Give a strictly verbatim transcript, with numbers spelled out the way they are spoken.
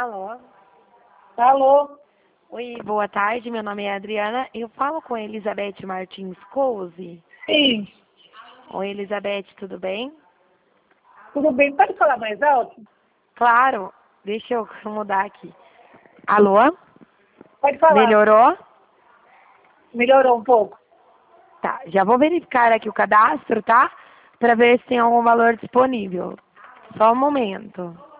Alô? Alô? Oi, boa tarde. Meu nome é Adriana. Eu falo com a Elizabeth Martins Couze. Sim. Oi, Elizabeth, tudo bem? Tudo bem? Pode falar mais alto? Claro. Deixa eu mudar aqui. Alô? Pode falar. Melhorou? Melhorou um pouco. Tá, já vou verificar aqui o cadastro, tá? Para ver se tem algum valor disponível. Só um momento.